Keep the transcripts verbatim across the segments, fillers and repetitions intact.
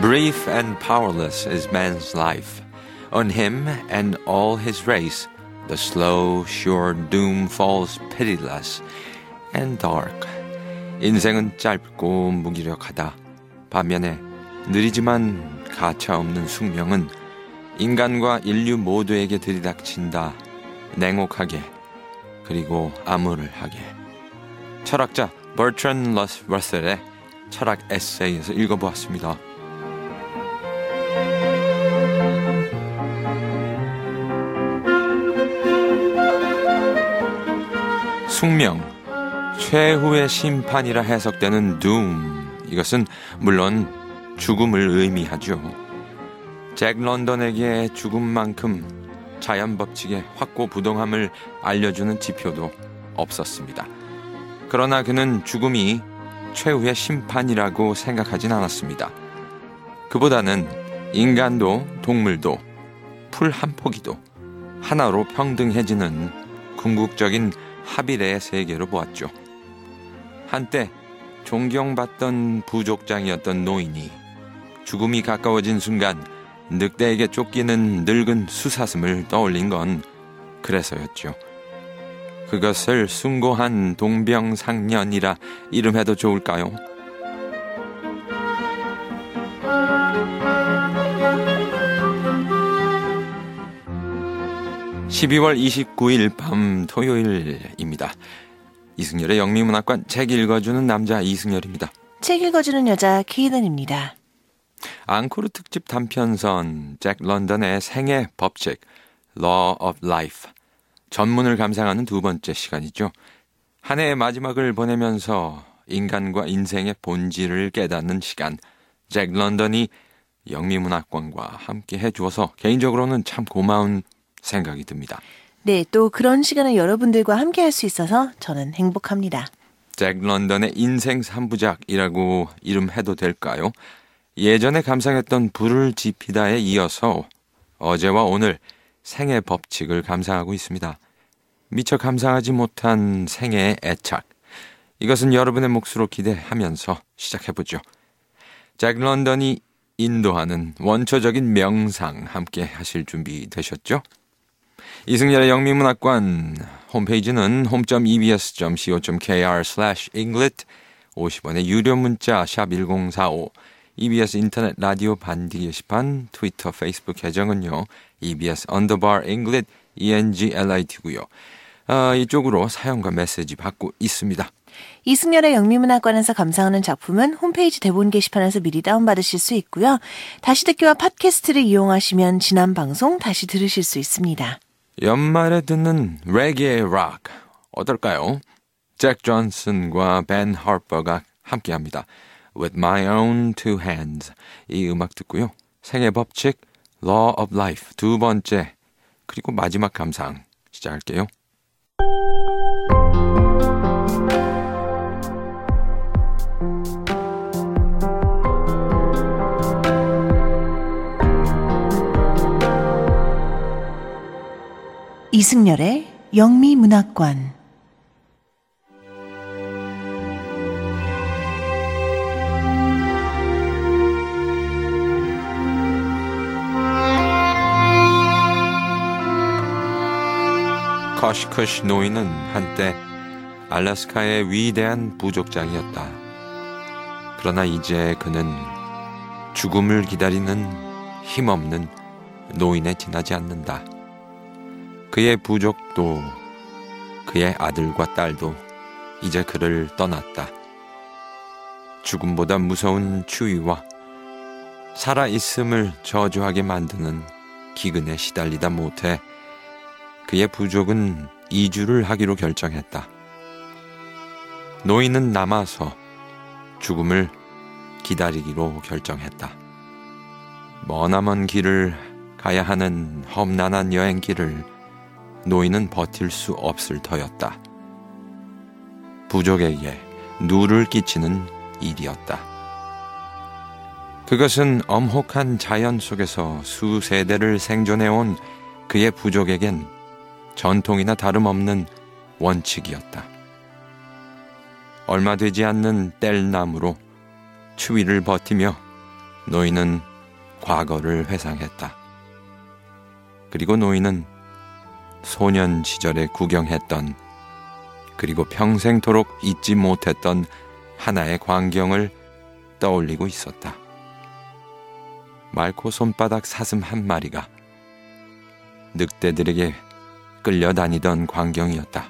Brief and powerless is man's life. On him and all his race, the slow, sure doom falls pitiless and dark. 인생은 짧고 무기력하다. 반면에 느리지만 가차없는 숙명은 인간과 인류 모두에게 들이닥친다. 냉혹하게 그리고 암울하게. 철학자 버트런 러셀의 철학 에세이에서 읽어보았습니다. 숙명, 최후의 심판이라 해석되는 doom, 이것은 물론 죽음을 의미하죠. 잭 런던에게 죽음만큼 자연 법칙의 확고부동함을 알려주는 지표도 없었습니다. 그러나 그는 죽음이 최후의 심판이라고 생각하진 않았습니다. 그보다는 인간도 동물도 풀 한 포기도 하나로 평등해지는 궁극적인 합일의 세계로 보았죠. 한때 존경받던 부족장이었던 노인이 죽음이 가까워진 순간 늑대에게 쫓기는 늙은 수사슴을 떠올린 건 그래서였죠. 그것을 숭고한 동병상련이라 이름해도 좋을까요? 십이월 이십구일 밤 토요일입니다. 이승열의 영미문학관 책 읽어주는 남자 이승열입니다. 책 읽어주는 여자 케이든입니다. 앙코르 특집 단편선 잭 런던의 생애 법칙 Law of Life 전문을 감상하는 두 번째 시간이죠. 한 해의 마지막을 보내면서 인간과 인생의 본질을 깨닫는 시간, 잭 런던이 영미문학관과 함께 해주어서 개인적으로는 참 고마운 생각이 듭니다. 네, 또 그런 시간을 여러분들과 함께 할 수 있어서 저는 행복합니다. 잭 런던의 인생 삼부작이라고 이름해도 될까요? 예전에 감상했던 불을 지피다에 이어서 어제와 오늘 생애 법칙을 감상하고 있습니다. 미처 감상하지 못한 생애의 애착. 이것은 여러분의 몫으로 기대하면서 시작해보죠. 잭 런던이 인도하는 원초적인 명상 함께 하실 준비 되셨죠? 이승열의 영미문학관 홈페이지는 홈 닷 이비에스 닷 씨오 닷 케이알 슬래시 잉글릿 오십 원의 유료 문자 샵 일공사오 이비에스 인터넷 라디오 반디 게시판 트위터 페이스북 계정은요. 이비에스 언더바 잉글릿 이엔지엘아이티고요. 아, 이쪽으로 사연과 메시지 받고 있습니다. 이승열의 영미문학관에서 감상하는 작품은 홈페이지 대본 게시판에서 미리 다운받으실 수 있고요. 다시 듣기와 팟캐스트를 이용하시면 지난 방송 다시 들으실 수 있습니다. 연말에 듣는 레게 락 어떨까요? 잭 존슨과 벤 하퍼가 함께합니다. With My Own Two Hands 이 음악 듣고요. 생애 법칙 Law of Life 두 번째 그리고 마지막 감상 시작할게요. 이승열의 영미문학관 커시커시 노인은 한때 알래스카의 위대한 부족장이었다. 그러나 이제 그는 죽음을 기다리는 힘없는 노인에 지나지 않는다. 그의 부족도 그의 아들과 딸도 이제 그를 떠났다. 죽음보다 무서운 추위와 살아있음을 저주하게 만드는 기근에 시달리다 못해 그의 부족은 이주를 하기로 결정했다. 노인은 남아서 죽음을 기다리기로 결정했다. 머나먼 길을 가야 하는 험난한 여행길을 노인은 버틸 수 없을 터였다. 부족에게 누를 끼치는 일이었다. 그것은 엄혹한 자연 속에서 수세대를 생존해온 그의 부족에겐 전통이나 다름없는 원칙이었다. 얼마 되지 않는 뗄나무로 추위를 버티며 노인은 과거를 회상했다. 그리고 노인은 소년 시절에 구경했던 그리고 평생토록 잊지 못했던 하나의 광경을 떠올리고 있었다. 말코 손바닥 사슴 한 마리가 늑대들에게 끌려다니던 광경이었다.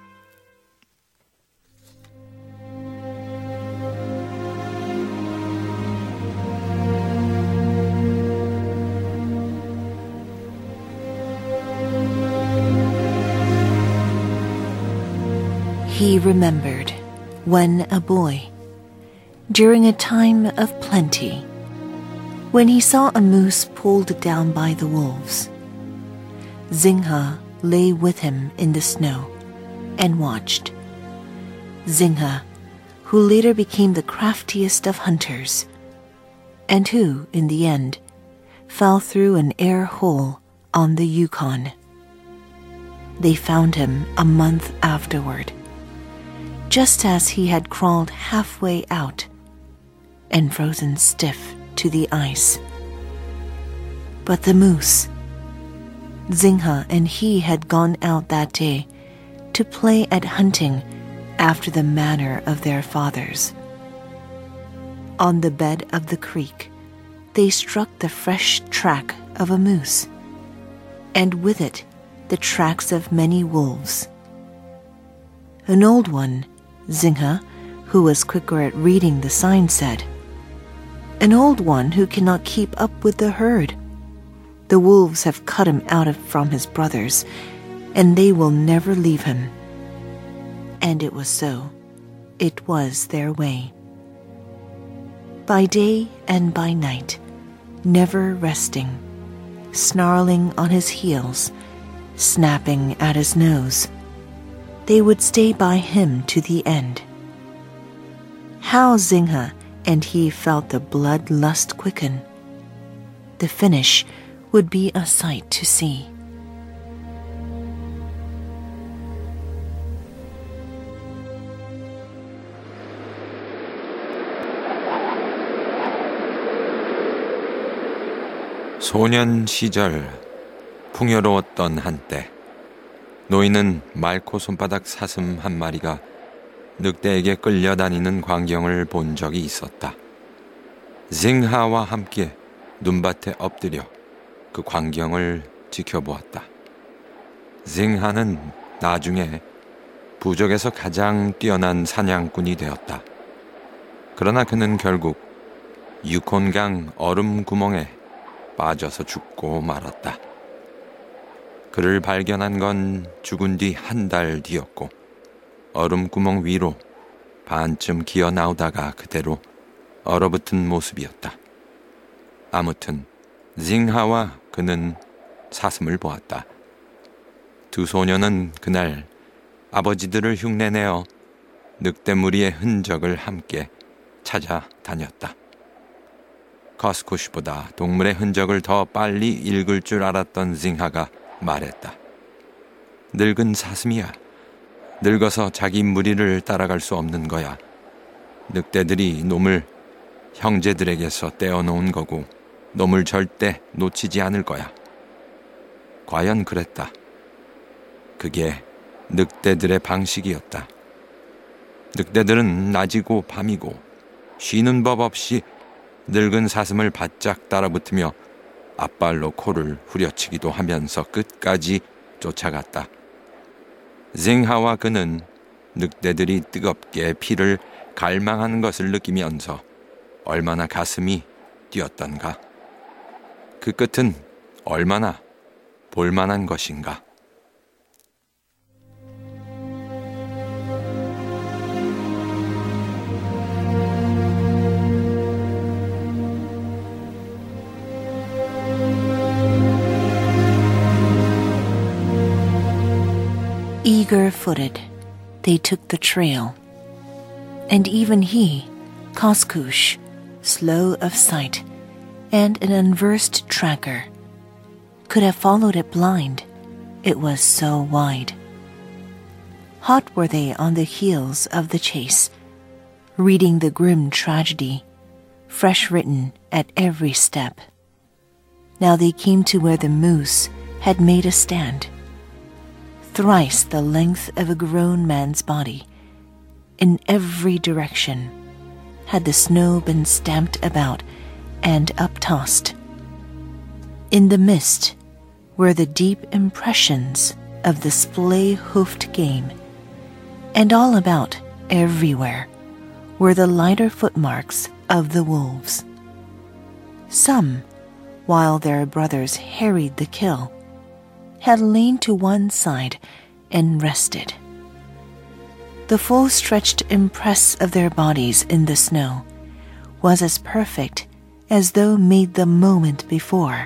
He remembered, when a boy, during a time of plenty, when he saw a moose pulled down by the wolves. Zingha lay with him in the snow and watched. Zingha, who later became the craftiest of hunters, and who, in the end, fell through an air hole on the Yukon. They found him a month afterward, just as he had crawled halfway out and frozen stiff to the ice. But the moose, Zingha and he had gone out that day to play at hunting after the manner of their fathers. On the bed of the creek, they struck the fresh track of a moose, and with it the tracks of many wolves. An old one, Zingha, who was quicker at reading the sign, said, "An old one who cannot keep up with the herd. The wolves have cut him out of, from his brothers, and they will never leave him." And it was so. It was their way. By day and by night, never resting, snarling on his heels, snapping at his nose, they would stay by him to the end. How Zingha and he felt the bloodlust quicken. The finish would be a sight to see. 소년 시절 풍요로웠던 한때 노인은 말코 손바닥 사슴 한 마리가 늑대에게 끌려다니는 광경을 본 적이 있었다. 징하와 함께 눈밭에 엎드려 그 광경을 지켜보았다. 징하는 나중에 부족에서 가장 뛰어난 사냥꾼이 되었다. 그러나 그는 결국 유콘강 얼음 구멍에 빠져서 죽고 말았다. 그를 발견한 건 죽은 뒤 한 달 뒤였고 얼음 구멍 위로 반쯤 기어 나오다가 그대로 얼어붙은 모습이었다. 아무튼 징하와 그는 사슴을 보았다. 두 소녀는 그날 아버지들을 흉내내어 늑대무리의 흔적을 함께 찾아다녔다. 커스코시보다 동물의 흔적을 더 빨리 읽을 줄 알았던 징하가 말했다. 늙은 사슴이야. 늙어서 자기 무리를 따라갈 수 없는 거야. 늑대들이 놈을 형제들에게서 떼어놓은 거고 놈을 절대 놓치지 않을 거야. 과연 그랬다. 그게 늑대들의 방식이었다. 늑대들은 낮이고 밤이고 쉬는 법 없이 늙은 사슴을 바짝 따라붙으며 앞발로 코를 후려치기도 하면서 끝까지 쫓아갔다. 징하와 그는 늑대들이 뜨겁게 피를 갈망하는 것을 느끼면서 얼마나 가슴이 뛰었던가. 그 끝은 얼마나 볼만한 것인가. Eager-footed, they took the trail, and even he, Koskoosh, slow of sight and an unversed tracker, could have followed it blind. It was so wide. Hot were they on the heels of the chase, reading the grim tragedy, fresh written at every step. Now they came to where the moose had made a stand, thrice the length of a grown man's body. In every direction had the snow been stamped about and uptossed. In the mist were the deep impressions of the splay-hoofed game, and all about, everywhere, were the lighter footmarks of the wolves. Some, while their brothers harried the kill, had lain to one side and rested. The full-stretched impress of their bodies in the snow was as perfect as though made the moment before.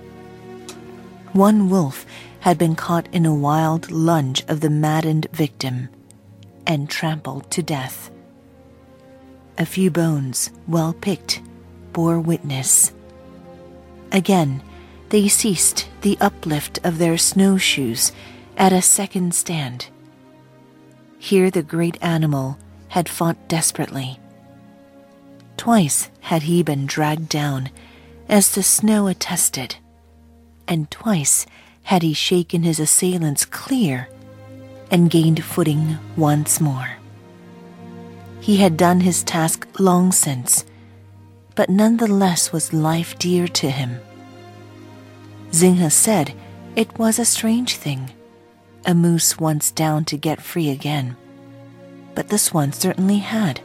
One wolf had been caught in a wild lunge of the maddened victim and trampled to death. A few bones, well picked, bore witness. Again, they ceased the uplift of their snowshoes at a second stand. Here the great animal had fought desperately. Twice had he been dragged down, as the snow attested, and twice had he shaken his assailants clear and gained footing once more. He had done his task long since, but none the less was life dear to him. Zingha said it was a strange thing, a moose once down to get free again, but this one certainly had.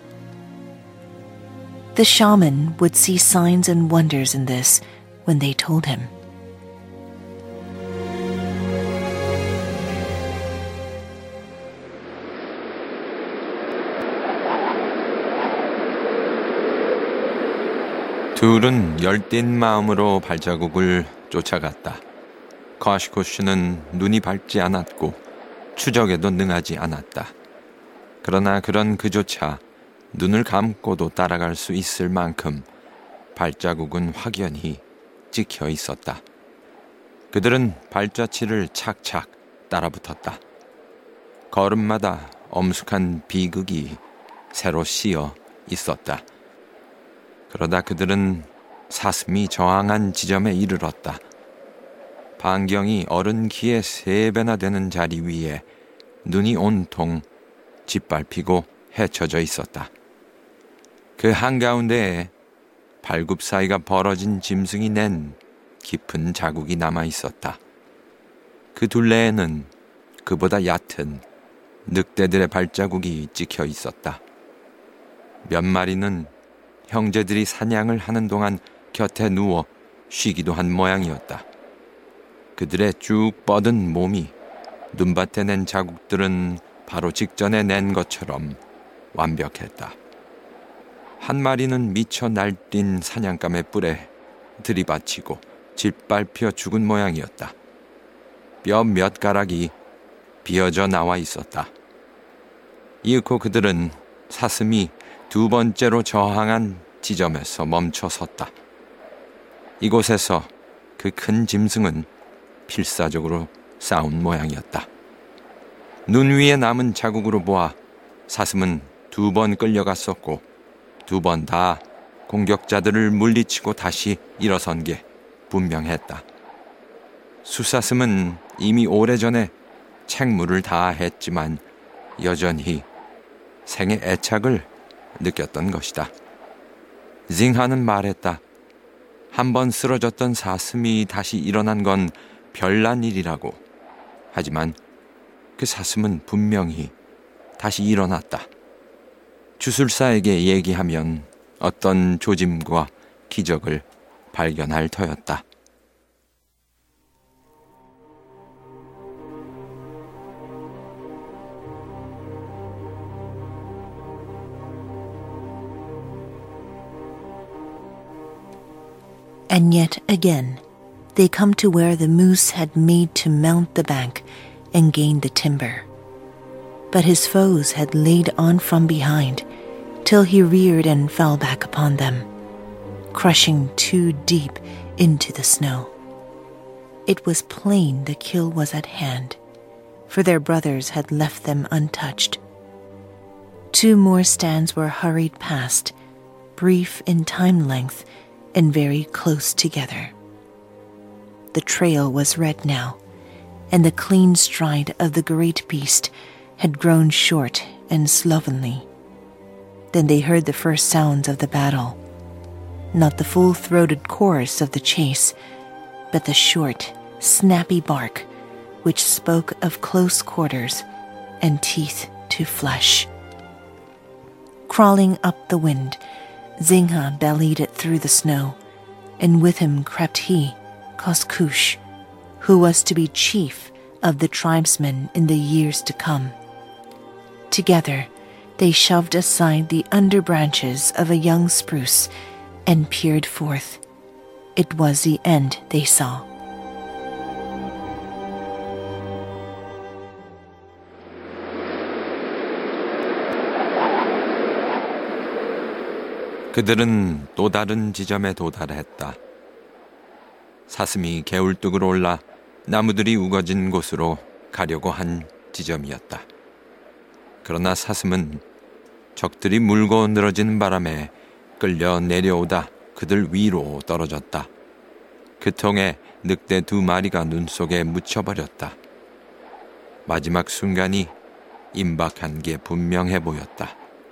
The shaman would see signs and wonders in this when they told him. 둘은 열띤 마음으로 발자국을 쫓아갔다. 카시코슈는 눈이 밝지 않았고 추적에도 능하지 않았다. 그러나 그런 그조차 눈을 감고도 따라갈 수 있을 만큼 발자국은 확연히 찍혀 있었다. 그들은 발자취를 착착 따라붙었다. 걸음마다 엄숙한 비극이 새로 씌어 있었다. 그러다 그들은 사슴이 저항한 지점에 이르렀다. 반경이 어른 키의 세 배나 되는 자리 위에 눈이 온통 짓밟히고 헤쳐져 있었다. 그 한가운데에 발굽 사이가 벌어진 짐승이 낸 깊은 자국이 남아 있었다. 그 둘레에는 그보다 얕은 늑대들의 발자국이 찍혀 있었다. 몇 마리는 형제들이 사냥을 하는 동안 곁에 누워 쉬기도 한 모양이었다. 그들의 쭉 뻗은 몸이 눈밭에 낸 자국들은 바로 직전에 낸 것처럼 완벽했다. 한 마리는 미쳐 날뛴 사냥감의 뿔에 들이받치고 짓밟혀 죽은 모양이었다. 뼈 몇 가락이 비어져 나와 있었다. 이윽고 그들은 사슴이 두 번째로 저항한 지점에서 멈춰 섰다. 이곳에서 그 큰 짐승은 필사적으로 싸운 모양이었다. 눈 위에 남은 자국으로 보아 사슴은 두 번 끌려갔었고 두 번 다 공격자들을 물리치고 다시 일어선 게 분명했다. 수사슴은 이미 오래전에 책무를 다했지만 여전히 생의 애착을 느꼈던 것이다. 징하는 말했다. 한번 쓰러졌던 사슴이 다시 일어난 건 별난 일이라고. 하지만 그 사슴은 분명히 다시 일어났다. 주술사에게 얘기하면 어떤 조짐과 기적을 발견할 터였다. And yet again, they come to where the moose had made to mount the bank and gain the timber. But his foes had laid on from behind, till he reared and fell back upon them, crushing too deep into the snow. It was plain the kill was at hand, for their brothers had left them untouched. Two more stands were hurried past, brief in time length and very close together. The trail was red now, and the clean stride of the great beast had grown short and slovenly. Then they heard the first sounds of the battle, not the full-throated chorus of the chase, but the short, snappy bark which spoke of close quarters and teeth to flesh. Crawling up the wind, Zingha bellied it through the snow, and with him crept he, Koskoosh, who was to be chief of the tribesmen in the years to come. Together, they shoved aside the under branches of a young spruce and peered forth. It was the end they saw. 그들은 또 다른 지점에 도달했다. 사슴이 개울뚝으로 올라 나무들이 우거진 곳으로 가려고 한 지점이었다. 그러나 사슴은 적들이 물고 늘어지는 바람에 끌려 내려오다 그들 위로 떨어졌다. 그 통에 늑대 두 마리가 눈 속에 묻혀버렸다. 마지막 순간이 임박한 게 분명해 보였다.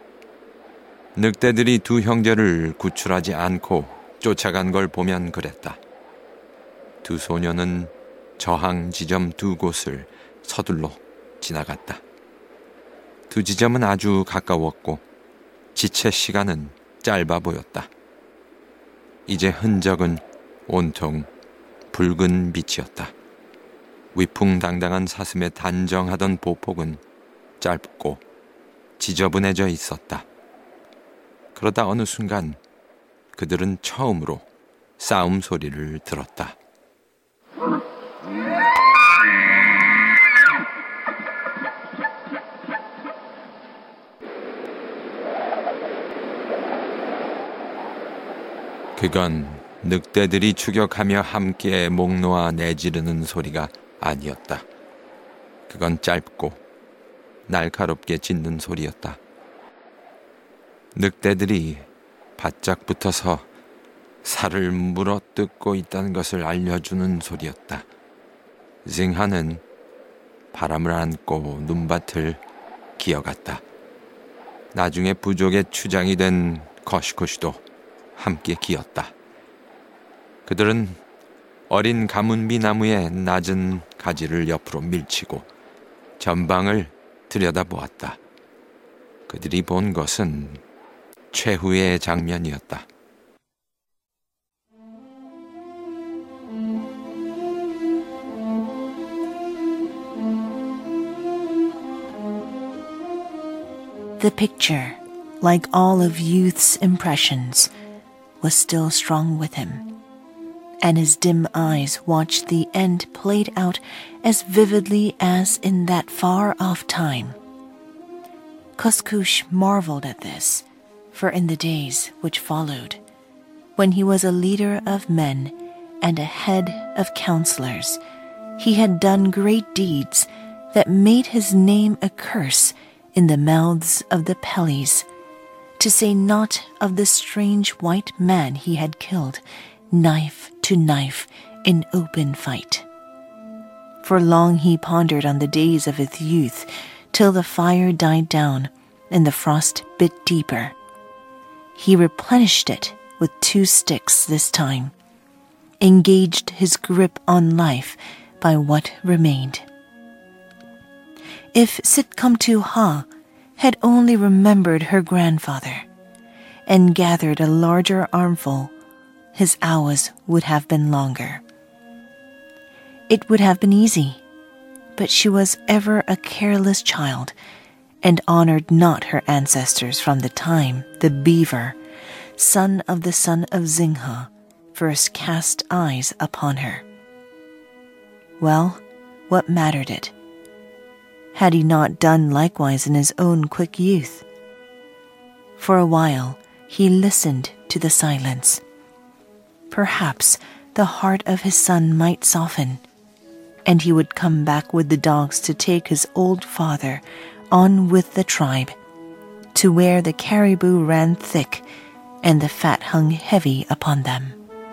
늑대들이 두 형제를 구출하지 않고 쫓아간 걸 보면 그랬다. 두 소녀는 저항 지점 두 곳을 서둘러 지나갔다. 두 지점은 아주 가까웠고 지체 시간은 짧아 보였다. 이제 흔적은 온통 붉은 빛이었다. 위풍당당한 사슴의 단정하던 보폭은 짧고 지저분해져 있었다. 그러다 어느 순간 그들은 처음으로 싸움 소리를 들었다. 그건 늑대들이 추격하며 함께 목 놓아 내지르는 소리가 아니었다. 그건 짧고 날카롭게 짖는 소리였다. 늑대들이 바짝 붙어서 살을 물어뜯고 있다는 것을 알려주는 소리였다. 징하는 바람을 안고 눈밭을 기어갔다. 나중에 부족의 추장이 된 거시코시도 함께 기었다. 그들은 어린 가문비 나무의 낮은 가지를 옆으로 밀치고 전방을 들여다보았다. 그들이 본 것은 최후의 장면이었다. The picture, like all of youth's impressions, was still strong with him, and his dim eyes watched the end played out as vividly as in that far-off time. Koskoosh marveled at this, for in the days which followed, when he was a leader of men and a head of counselors, he had done great deeds that made his name a curse in the mouths of the Pellies, to say naught of the strange white man he had killed, knife to knife, in open fight. For long he pondered on the days of his youth, till the fire died down and the frost bit deeper. He replenished it with two sticks this time, engaged his grip on life by what remained. If Sitkamtu Ha had only remembered her grandfather and gathered a larger armful, his hours would have been longer. It would have been easy, but she was ever a careless child and honored not her ancestors from the time the beaver, son of the son of Zingha, first cast eyes upon her. Well, what mattered it? Had he not done likewise in his own quick youth? For a while he listened to the silence. Perhaps the heart of his son might soften, and he would come back with the dogs to take his old father on with the tribe, to where the caribou ran thick and the fat hung heavy upon them.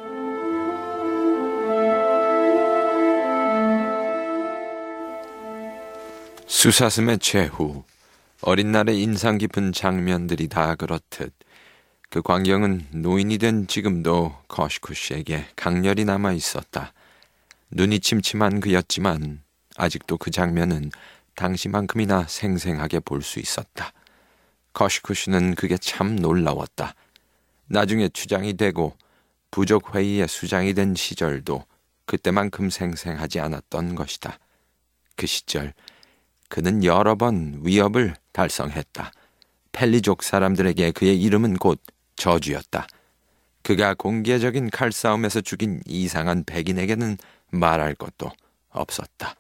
수사슴의 최후, 어린 날의 인상 깊은 장면들이 다 그렇듯 그 광경은 노인이 된 지금도 커시쿠시에게 강렬히 남아 있었다. 눈이 침침한 그였지만 아직도 그 장면은 당시만큼이나 생생하게 볼 수 있었다. 커시쿠시는 그게 참 놀라웠다. 나중에 추장이 되고 부족회의의 수장이 된 시절도 그때만큼 생생하지 않았던 것이다. 그 시절 그는 여러 번 위협을 달성했다. 펠리족 사람들에게 그의 이름은 곧 저주였다. 그가 공개적인 칼싸움에서 죽인 이상한 백인에게는 말할 것도 없었다.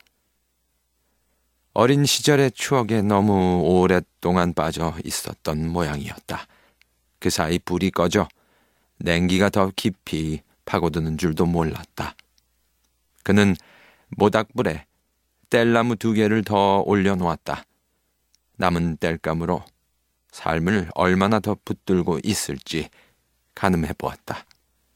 어린 시절의 추억에 너무 오랫동안 빠져 있었던 모양이었다. 그 사이 불이 꺼져 냉기가 더 깊이 파고드는 줄도 몰랐다. 그는 모닥불에 뗄나무 두 개를 더 올려놓았다. 남은 뗄감으로 삶을 얼마나 더 붙들고 있을지 가늠해 보았다.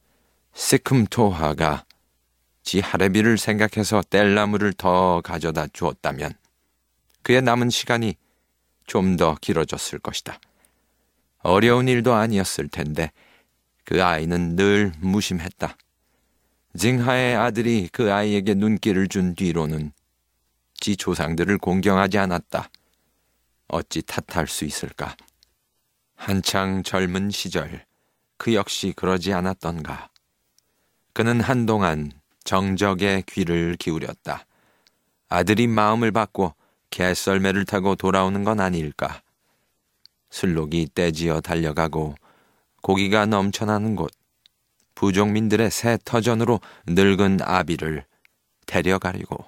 시큼토하가 지 하레비를 생각해서 뗄나무를 더 가져다 주었다면 그의 남은 시간이 좀 더 길어졌을 것이다. 어려운 일도 아니었을 텐데 그 아이는 늘 무심했다. 징하의 아들이 그 아이에게 눈길을 준 뒤로는 지 조상들을 공경하지 않았다. 어찌 탓할 수 있을까? 한창 젊은 시절 그 역시 그러지 않았던가. 그는 한동안 정적에 귀를 기울였다. 아들이 마음을 바꿔 개썰매를 타고 돌아오는 건 아닐까. 술록이 떼지어 달려가고 고기가 넘쳐나는 곳, 부족민들의 새 터전으로 늙은 아비를 데려가려고.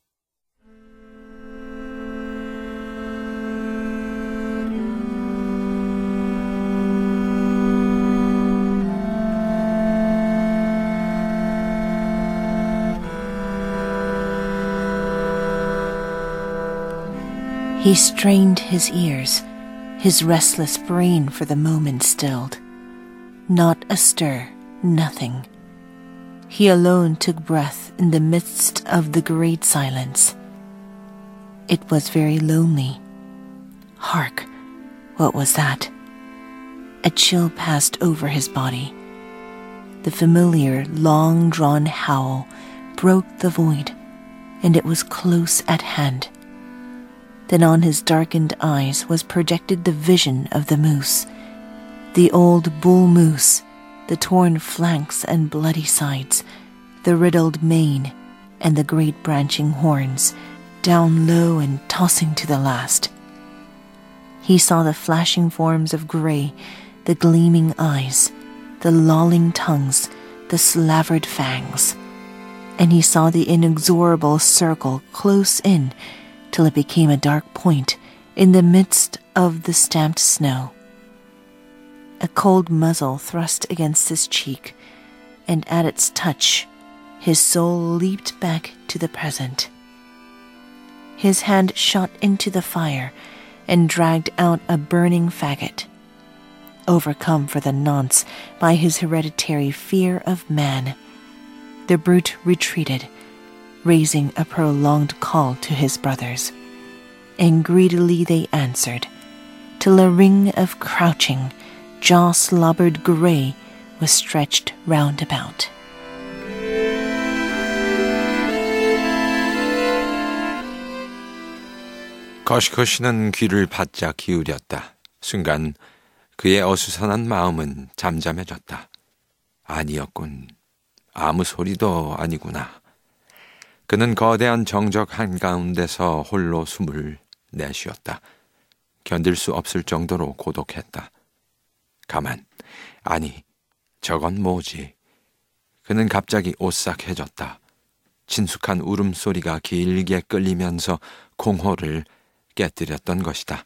He strained his ears, his restless brain for the moment stilled. Not a stir, nothing. He alone took breath in the midst of the great silence. It was very lonely. Hark! What was that? A chill passed over his body. The familiar, long-drawn howl broke the void, and it was close at hand. Then on his darkened eyes was projected the vision of the moose, the old bull moose, the torn flanks and bloody sides, the riddled mane, and the great branching horns, down low and tossing to the last. He saw the flashing forms of grey, the gleaming eyes, the lolling tongues, the slavered fangs, and he saw the inexorable circle close in till it became a dark point in the midst of the stamped snow. A cold muzzle thrust against his cheek, and at its touch his soul leaped back to the present. His hand shot into the fire and dragged out a burning faggot. Overcome for the nonce by his hereditary fear of man, the brute retreated, raising a prolonged call to his brothers, and greedily they answered, till a ring of crouching, jaw-slobbered grey was stretched round about. 커시커시는 귀를 바짝 기울였다. 순간 그의 어수선한 마음은 잠잠해졌다. 아니었군. 아무 소리도 아니구나. 그는 거대한 정적 한가운데서 홀로 숨을 내쉬었다. 견딜 수 없을 정도로 고독했다. 가만, 아니, 저건 뭐지? 그는 갑자기 오싹해졌다. 친숙한 울음소리가 길게 끌리면서 공허를 깨뜨렸던 것이다.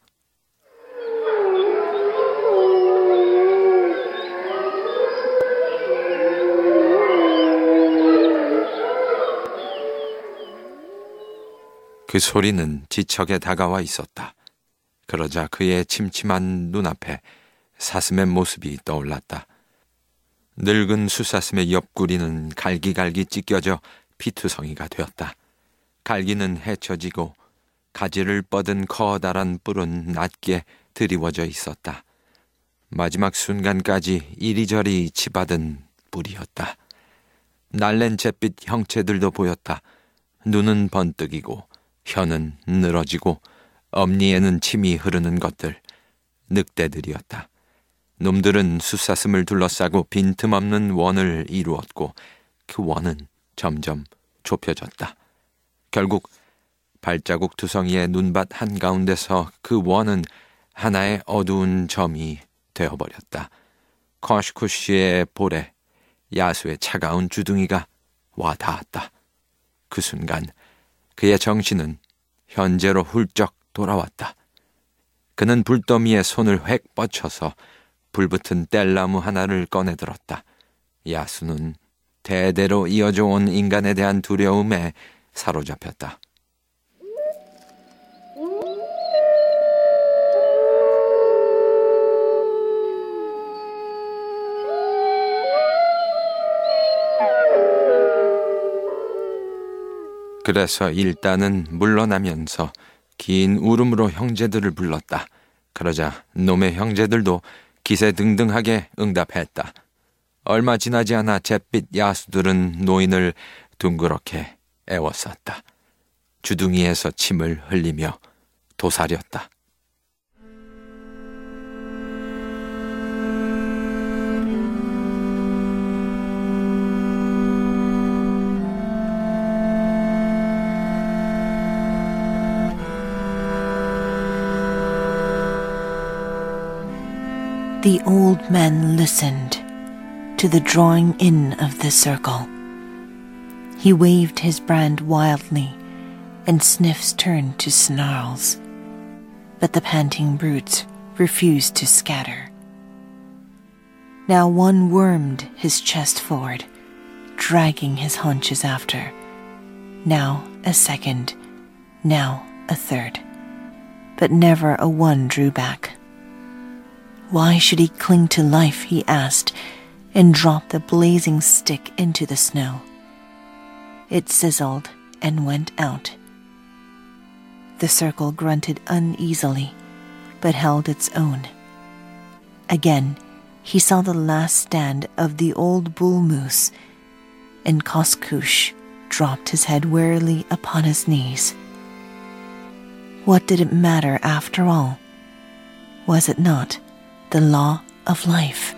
그 소리는 지척에 다가와 있었다. 그러자 그의 침침한 눈앞에 사슴의 모습이 떠올랐다. 늙은 수사슴의 옆구리는 갈기갈기 찢겨져 피투성이가 되었다. 갈기는 헤쳐지고 가지를 뻗은 커다란 뿔은 낮게 드리워져 있었다. 마지막 순간까지 이리저리 치받은 뿔이었다. 날랜 잿빛 형체들도 보였다. 눈은 번뜩이고 혀는 늘어지고 엄니에는 침이 흐르는 것들, 늑대들이었다. 놈들은 숫사슴을 둘러싸고 빈틈없는 원을 이루었고 그 원은 점점 좁혀졌다. 결국 발자국 두성이의 눈밭 한가운데서 그 원은 하나의 어두운 점이 되어버렸다. 커시쿠시의 볼에 야수의 차가운 주둥이가 와 닿았다. 그 순간 그의 정신은 현재로 훌쩍 돌아왔다. 그는 불더미에 손을 획 뻗쳐서 불붙은 뗄나무 하나를 꺼내들었다. 야수는 대대로 이어져 온 인간에 대한 두려움에 사로잡혔다. 그래서 일단은 물러나면서 긴 울음으로 형제들을 불렀다. 그러자 놈의 형제들도 기세등등하게 응답했다. 얼마 지나지 않아 잿빛 야수들은 노인을 둥그렇게 애워쌌다. 주둥이에서 침을 흘리며 도사렸다. The old man listened to the drawing in of the circle. He waved his brand wildly, and sniffs turned to snarls. But the panting brutes refused to scatter. Now one wormed his chest forward, dragging his haunches after. Now a second, now a third. But never a one drew back. Why should he cling to life, he asked, and dropped the blazing stick into the snow. It sizzled and went out. The circle grunted uneasily, but held its own. Again, he saw the last stand of the old bull moose, and Koskoosh dropped his head wearily upon his knees. What did it matter after all? Was it not the law of life?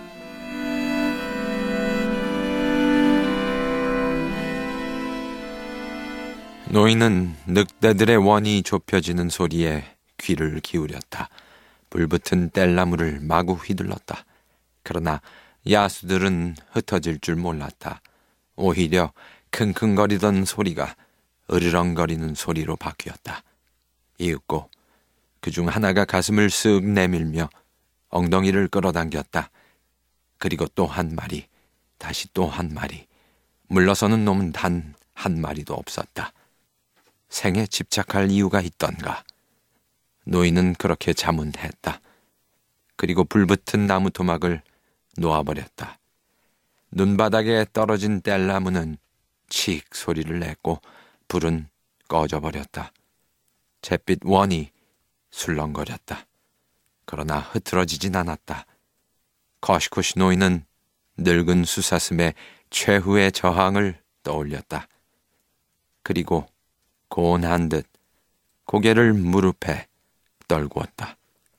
노인은 늑대들의 원이 좁혀지는 소리에 귀를 기울였다. 불붙은 뗄나무를 마구 휘둘렀다. 그러나 야수들은 흩어질 줄 몰랐다. 오히려 킁킁거리던 소리가 으르렁거리는 소리로 바뀌었다. 이윽고 그중 하나가 가슴을 쓱 내밀며 엉덩이를 끌어당겼다. 그리고 또 한 마리, 다시 또 한 마리. 물러서는 놈은 단 한 마리도 없었다. 생에 집착할 이유가 있던가. 노인은 그렇게 자문했다. 그리고 불붙은 나무 토막을 놓아버렸다. 눈바닥에 떨어진 뗄나무는 칙 소리를 냈고 불은 꺼져버렸다. 잿빛 원이 술렁거렸다. 그러나 흐트러지진 않았다. 커시쿠시 노인은 늙은 수사슴의 최후의 저항을 떠올렸다. 그리고 고온한 듯 고개를 무릎에 떨구었다.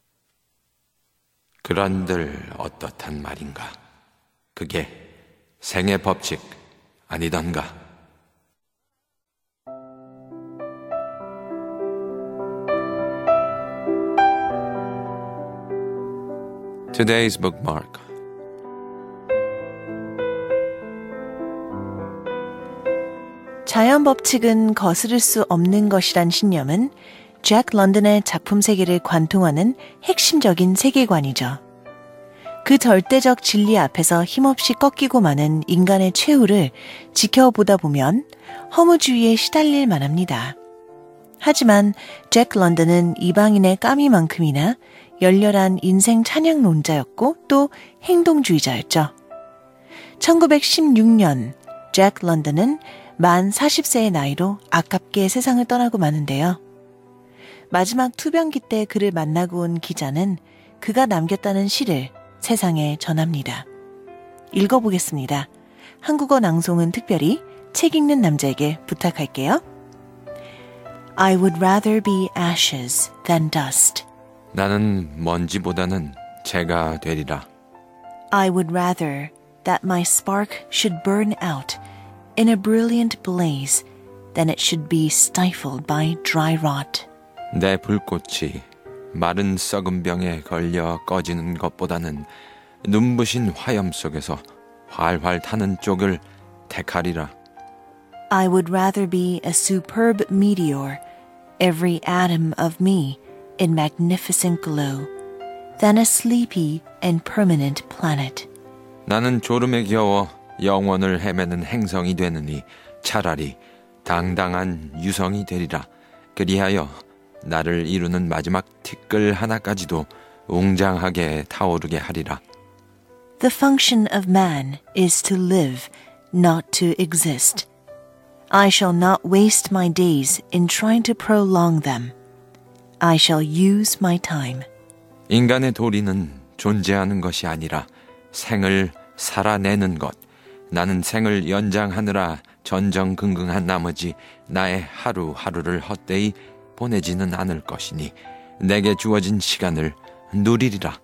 그런들 어떻단 말인가? 그게 생의 법칙 아니던가? Today's bookmark. 자연 법칙은 거스를 수 없는 것이란 신념은 잭 런던의 작품 세계를 관통하는 핵심적인 세계관이죠. 그 절대적 진리 앞에서 힘없이 꺾이고 마는 인간의 최후를 지켜보다 보면 허무주의에 시달릴 만합니다. 하지만 잭 런던은 이방인의 까미만큼이나 열렬한 인생 찬양론자였고 또 행동주의자였죠. 천구백십육 년 잭 런던은 만 마흔 세의 나이로 아깝게 세상을 떠나고 마는데요. 마지막 투병기 때 그를 만나고 온 기자는 그가 남겼다는 시를 세상에 전합니다. 읽어보겠습니다. 한국어 낭송은 특별히 책 읽는 남자에게 부탁할게요. I would rather be ashes than dust. 나는 먼지보다는 재가 되리라. I would rather that my spark should burn out in a brilliant blaze than it should be stifled by dry rot. 내 불꽃이 마른 썩은 병에 걸려 꺼지는 것보다는 눈부신 화염 속에서 활활 타는 쪽을 택하리라. I would rather be a superb meteor, every atom of me in magnificent glow, than a sleepy and permanent planet. 나는 졸음에 겨워 영원을 헤매는 행성이 되느니 차라리 당당한 유성이 되리라. 그리하여 나를 이루는 마지막 티끌 하나까지도 웅장하게 타오르게 하리라. The function of man is to live, not to exist. I shall not waste my days in trying to prolong them. I shall use my time. 인간의 도리는 존재하는 것이 아니라 생을 살아내는 것. 나는 생을 연장하느라 전전긍긍한 나머지 나의 하루하루를 헛되이 보내지는 않을 것이니 내게 주어진 시간을 누리리라.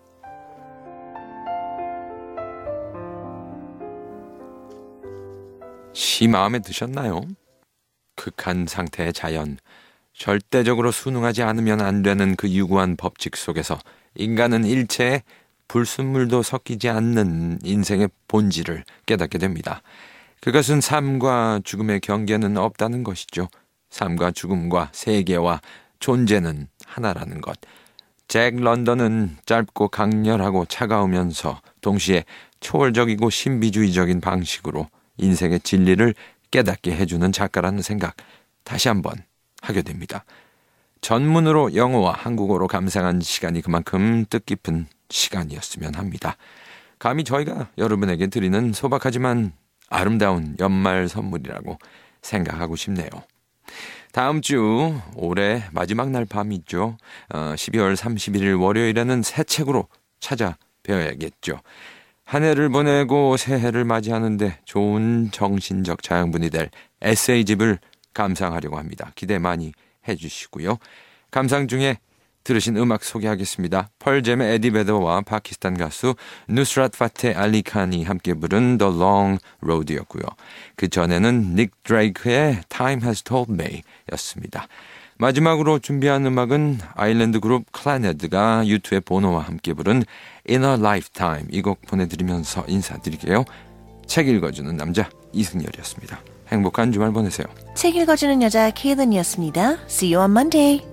시 마음에 드셨나요? 극한 상태의 자연, 절대적으로 순응하지 않으면 안 되는 그 유구한 법칙 속에서 인간은 일체의 불순물도 섞이지 않는 인생의 본질을 깨닫게 됩니다. 그것은 삶과 죽음의 경계는 없다는 것이죠. 삶과 죽음과 세계와 존재는 하나라는 것. 잭 런던은 짧고 강렬하고 차가우면서 동시에 초월적이고 신비주의적인 방식으로 인생의 진리를 깨닫게 해주는 작가라는 생각 다시 한번 하게 됩니다. 전문으로 영어와 한국어로 감상한 시간이 그만큼 뜻깊은 시간이었으면 합니다. 감히 저희가 여러분에게 드리는 소박하지만 아름다운 연말 선물이라고 생각하고 싶네요. 다음 주 올해 마지막 날 밤이죠. 어, 십이월 삼십일일 월요일에는 새 책으로 찾아뵈야겠죠. 한 해를 보내고 새해를 맞이하는데 좋은 정신적 자양분이 될 에세이집을 감상하려고 합니다. 기대 많이 해주시고요. 감상 중에 들으신 음악 소개하겠습니다. 펄잼의 에디 베더와 파키스탄 가수 누스랏 파테 알리 칸이 함께 부른 The Long Road였고요. 그 전에는 닉 드레이크의 Time Has Told Me 였습니다. 마지막으로 준비한 음악은 아일랜드 그룹 클래네드가 유투의 보노와 함께 부른 In a Lifetime 이 곡 보내드리면서 인사드릴게요. 책 읽어주는 남자 이승열이었습니다. 행복한 주말 보내세요. 책 읽어주는 여자 케이든이었습니다. See you on Monday.